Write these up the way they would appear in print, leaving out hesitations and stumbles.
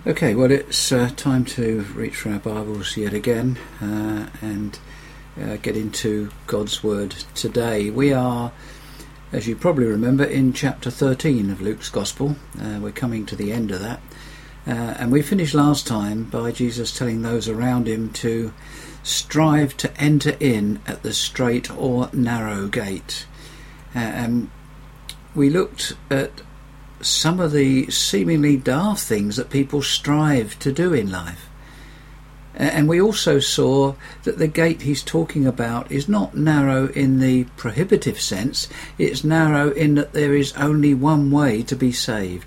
Okay, well, it's time to reach for our Bibles yet again and get into God's Word today. We are, as you probably remember, in chapter 13 of Luke's Gospel. We're coming to the end of that. And we finished last time by Jesus telling those around him to strive to enter in at the straight or narrow gate. And we looked at some of the seemingly daft things that people strive to do in life. And we also saw that the gate he's talking about is not narrow in the prohibitive sense, it's narrow in that there is only one way to be saved.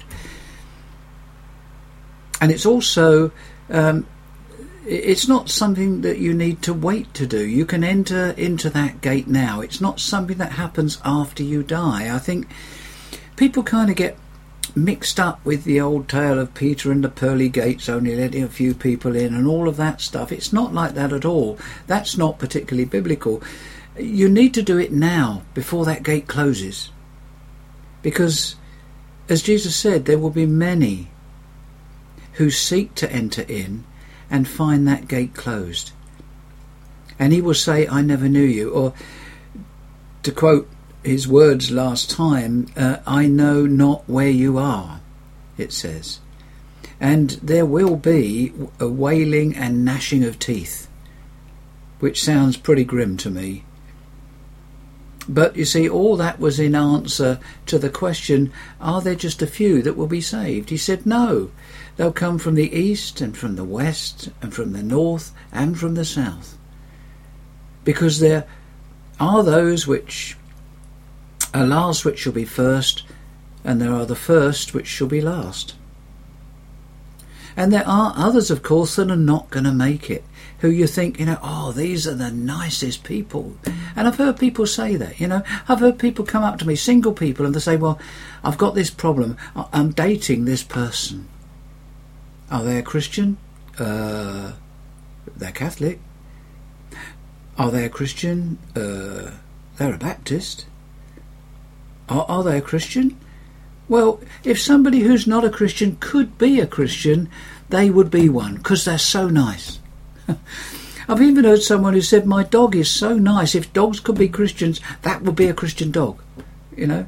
And it's also, it's not something that you need to wait to do. You can enter into that gate now. It's not something that happens after you die. I think people kind of get mixed up with the old tale of Peter and the pearly gates only letting a few people in and all of that stuff. It's not like that at all. That's not particularly biblical. You need to do it now before that gate closes, because as Jesus said, there will be many who seek to enter in and find that gate closed, and he will say, I never knew you. Or to quote his words last time, I know not where you are, it says. And there will be a wailing and gnashing of teeth, which sounds pretty grim to me. But you see, all that was in answer to the question, are there just a few that will be saved? He said, no, they'll come from the east and from the west and from the north and from the south. Because there are those which are last which shall be first, and there are the first which shall be last. And there are others, of course, that are not going to make it, who you think, oh, these are the nicest people. And I've heard people say that, I've heard people come up to me, single people, and they say, well, I've got this problem, I'm dating this person. Are they a Christian? They're Catholic. Are they a Christian? They're a Baptist. Are they a Christian? Well, if somebody who's not a Christian could be a Christian, they would be one, because they're so nice. I've even heard someone who said, my dog is so nice, if dogs could be Christians, that would be a Christian dog, And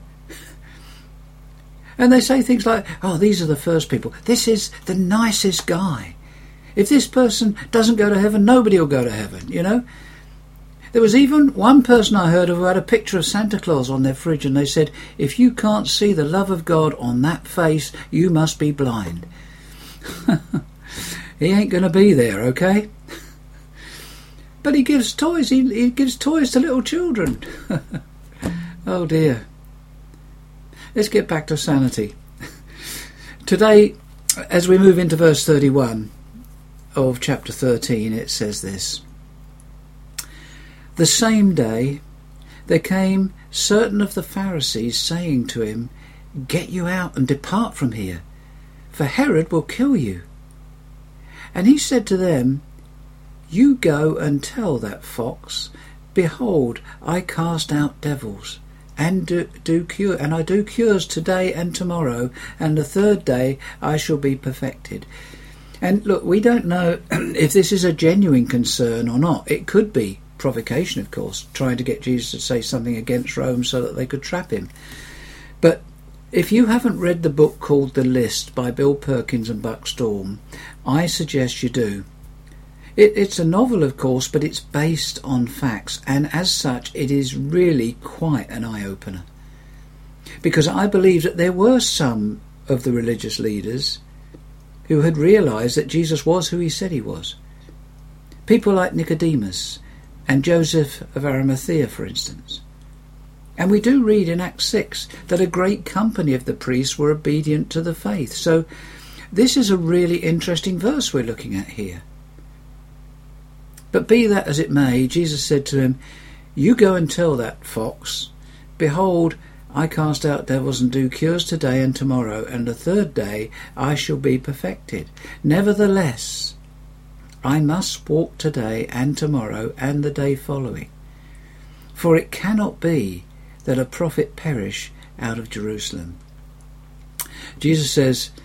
they say things like, oh, these are the first people. This is the nicest guy. If this person doesn't go to heaven, nobody will go to heaven, There was even one person I heard of who had a picture of Santa Claus on their fridge, and they said, if you can't see the love of God on that face, you must be blind. He ain't going to be there, okay? But he gives toys. He gives toys to little children. Oh dear. Let's get back to sanity. Today, as we move into verse 31 of chapter 13, it says this. The same day there came certain of the Pharisees saying to him, get you out and depart from here, for Herod will kill you. And he said to them, you go and tell that fox, behold, I cast out devils, and I do cures today and tomorrow, and the third day I shall be perfected. And look, we don't know if this is a genuine concern or not. It could be provocation, of course, trying to get Jesus to say something against Rome so that they could trap him. But if you haven't read the book called The List by Bill Perkins and Buck Storm, I suggest you do. It's a novel, of course, but it's based on facts, and as such it is really quite an eye-opener. Because I believe that there were some of the religious leaders who had realised that Jesus was who he said he was. People like Nicodemus and Joseph of Arimathea, for instance. And we do read in Acts 6 that a great company of the priests were obedient to the faith. So this is a really interesting verse we're looking at here. But be that as it may, Jesus said to him, you go and tell that fox, behold, I cast out devils and do cures today and tomorrow, and the third day I shall be perfected. Nevertheless, I must walk today and tomorrow and the day following. For it cannot be that a prophet perish out of Jerusalem. Jesus says,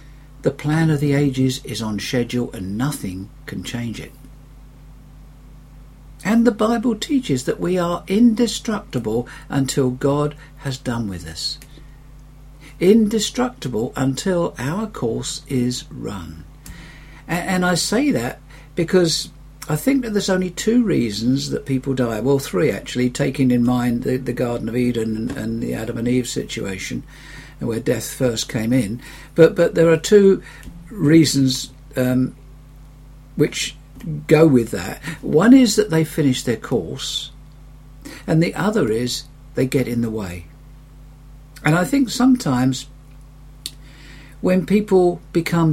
The plan of the ages is on schedule and nothing can change it. And the Bible teaches that we are indestructible until God has done with us. Indestructible until our course is run. And I say that because I think that there's only two reasons that people die. Well, three actually, taking in mind the Garden of Eden and the Adam and Eve situation, where death first came in. But there are two reasons which go with that. One is that they finish their course, and the other is they get in the way. And I think sometimes when people become